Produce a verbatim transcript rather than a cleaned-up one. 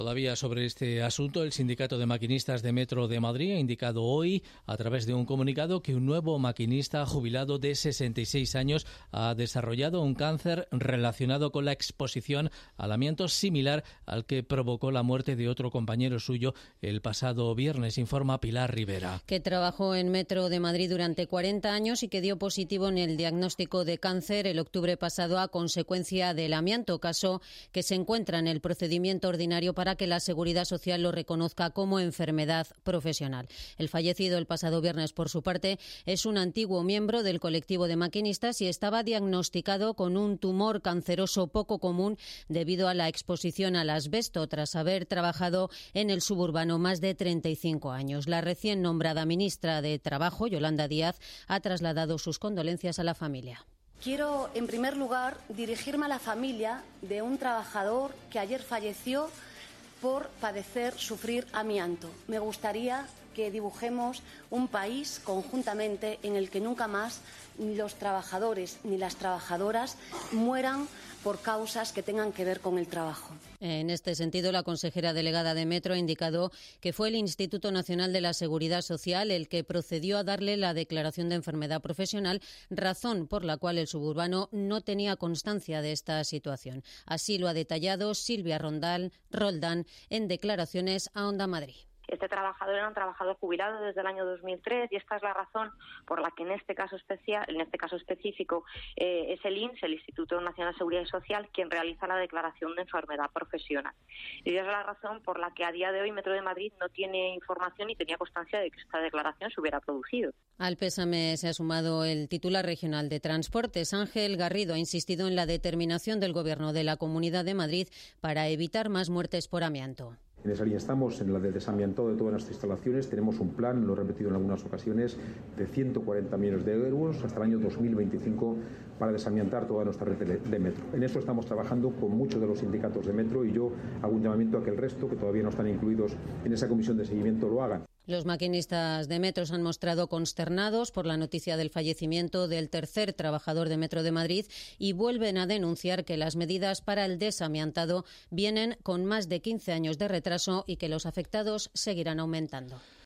Todavía sobre este asunto, el Sindicato de Maquinistas de Metro de Madrid ha indicado hoy, a través de un comunicado, que un nuevo maquinista jubilado de sesenta y seis años ha desarrollado un cáncer relacionado con la exposición al amianto similar al que provocó la muerte de otro compañero suyo el pasado viernes, informa Pilar Rivera. Que trabajó en Metro de Madrid durante cuarenta años y que dio positivo en el diagnóstico de cáncer el octubre pasado a consecuencia del amianto, caso que se encuentra en el procedimiento ordinario para que la Seguridad Social lo reconozca como enfermedad profesional. El fallecido el pasado viernes, por su parte, es un antiguo miembro del colectivo de maquinistas y estaba diagnosticado con un tumor canceroso poco común debido a la exposición al asbesto tras haber trabajado en el suburbano más de treinta y cinco años. La recién nombrada ministra de Trabajo, Yolanda Díaz, ha trasladado sus condolencias a la familia. Quiero, en primer lugar, dirigirme a la familia de un trabajador que ayer falleció por padecer, sufrir amianto. Me gustaría que dibujemos un país conjuntamente en el que nunca más ni los trabajadores ni las trabajadoras mueran por causas que tengan que ver con el trabajo. En este sentido, la consejera delegada de Metro ha indicado que fue el Instituto Nacional de la Seguridad Social el que procedió a darle la declaración de enfermedad profesional, razón por la cual el suburbano no tenía constancia de esta situación. Así lo ha detallado Silvia Rondal, Roldán en declaraciones a Onda Madrid. Este trabajador era un trabajador jubilado desde el año dos mil tres y esta es la razón por la que en este caso especial, en este caso específico, eh, es el I N S, el Instituto Nacional de Seguridad Social, quien realiza la declaración de enfermedad profesional. Y esa es la razón por la que a día de hoy Metro de Madrid no tiene información ni tenía constancia de que esta declaración se hubiera producido. Al pésame se ha sumado el titular regional de Transportes. Ángel Garrido ha insistido en la determinación del Gobierno de la Comunidad de Madrid para evitar más muertes por amianto. En esa línea estamos, en la de desamiantado de todas nuestras instalaciones. Tenemos un plan, lo he repetido en algunas ocasiones, de ciento cuarenta millones de euros hasta el año dos mil veinticinco para desamiantar toda nuestra red de, de metro. En esto estamos trabajando con muchos de los sindicatos de metro y yo hago un llamamiento a que el resto, que todavía no están incluidos en esa comisión de seguimiento, lo hagan. Los maquinistas de Metro se han mostrado consternados por la noticia del fallecimiento del tercer trabajador de Metro de Madrid y vuelven a denunciar que las medidas para el desamiantado vienen con más de quince años de retraso y que los afectados seguirán aumentando.